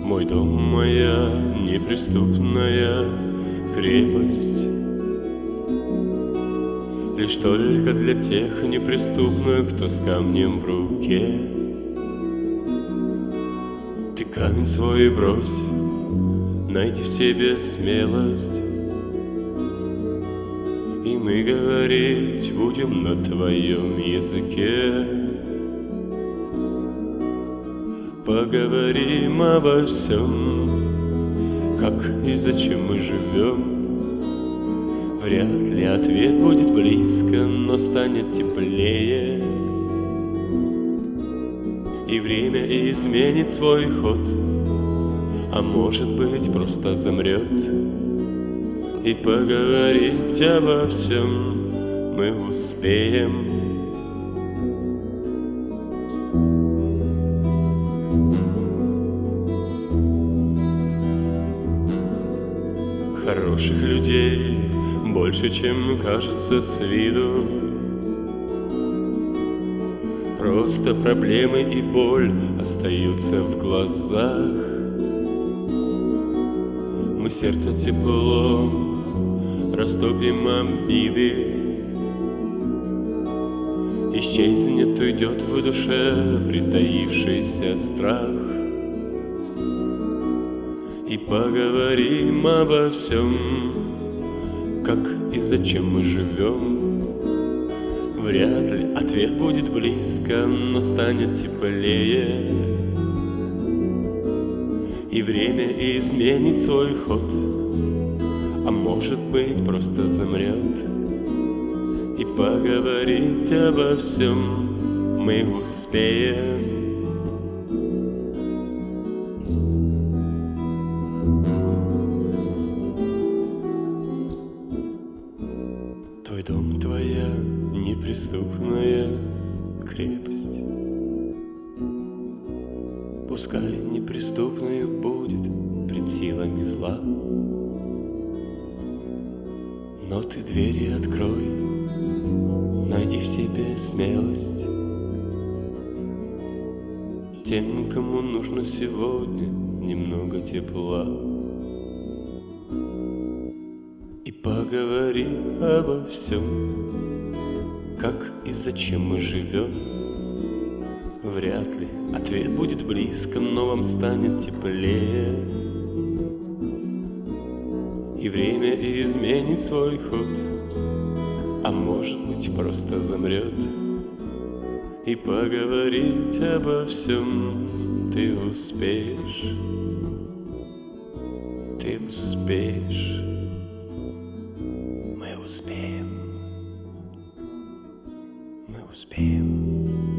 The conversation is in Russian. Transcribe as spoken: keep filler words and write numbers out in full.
Мой дом, моя неприступная крепость, лишь только для тех неприступных, кто с камнем в руке. Ты камень свой брось, найди в себе смелость, и мы говорить будем на твоем языке. Поговорим обо всем, как и зачем мы живем. Вряд ли ответ будет близко, но станет теплее, и время изменит свой ход, а может быть просто замрет. И поговорить обо всем мы успеем. Хороших людей больше, чем кажется с виду. Просто проблемы и боль остаются в глазах. Мы сердце теплом растопим обиды. Исчезнет, уйдет в душе притаившийся страх. И поговорим обо всем, как и зачем мы живем. Вряд ли ответ будет близко, но станет теплее, и время изменит свой ход, а может быть просто замрет. И поговорить обо всем мы успеем. Твой дом, твоя неприступная крепость, пускай неприступную будет пред силами зла, но ты двери открой, найди в себе смелость. Тем, кому нужно сегодня немного тепла. И поговори обо всем, как и зачем мы живем. Вряд ли ответ будет близко, но вам станет теплее, и время изменит свой ход, а может быть просто замрет. И поговорить обо всем ты успеешь, ты успеешь. Мы успеем, мы успеем.